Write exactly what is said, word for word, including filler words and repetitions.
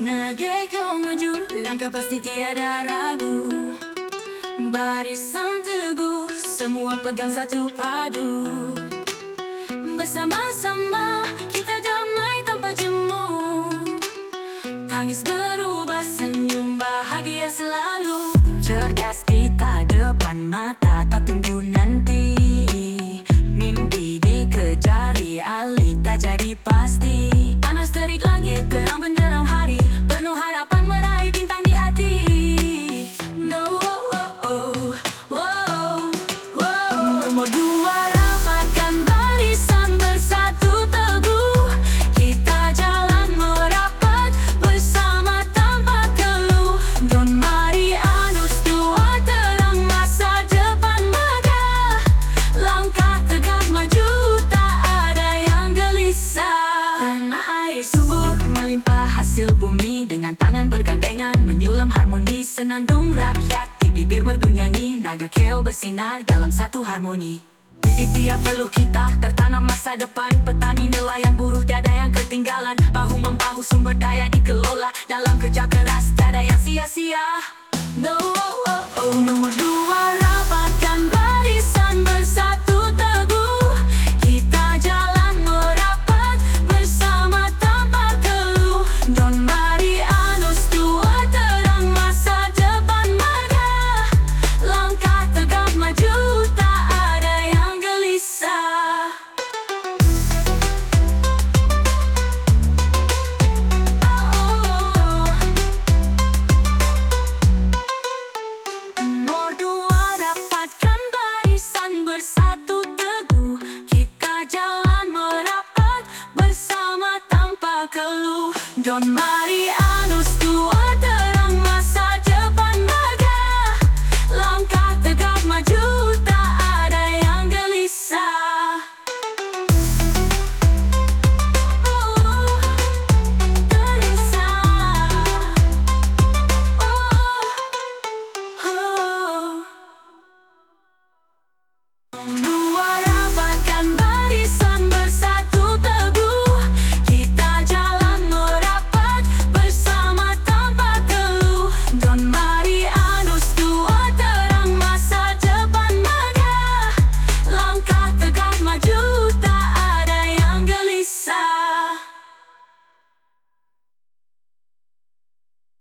Negeri kau maju, langkah pasti tiada ragu. Barisan teguh, semua pegang satu padu. Bersama-sama kita damai tanpa jemu. Tangis berubah senyum, bahagia selalu. Cerdas kita depan mata, tak tunggu nanti. Mimpi dikejar, realita jadi pasti. Panas terik langit, terang benderang hari, penuh harapan meraih bintang di hati. No, oh, oh, oh, oh, oh. Nomor dua, rapatkan barisan bersatu teguh. Kita jalan merapat bersama tanpa keluh. Don Marianus dua, terang masa depan megah. Langkah tegak maju, tak ada yang gelisah. Tanah air subur melimpah hasil bumi, dengan tangan bergandengan menyulam harmoni. Senandung rakyat di bibir merdu nyanyi, naga keo bersinar dalam satu harmoni. Di tiap peluh kita tertanam masa depan. Petani, nelayan, buruh, tiada yang ketinggalan. Bahu membahu sumber daya dikelola, dalam kerja keras tiada yang sia-sia. No, oh, oh, oh. Nomor dua, rapatkan barisan bersatu teguh. Kita jalan merapat bersama tanpa keluh. Don Marianus dua, terang masa depan megah. Langkah tegak maju, tak ada yang gelisah. Oh, nomor dua, rapatkan barisan bersatu teguh. Kita jalan merapat bersama tanpa keluh. Don Marianus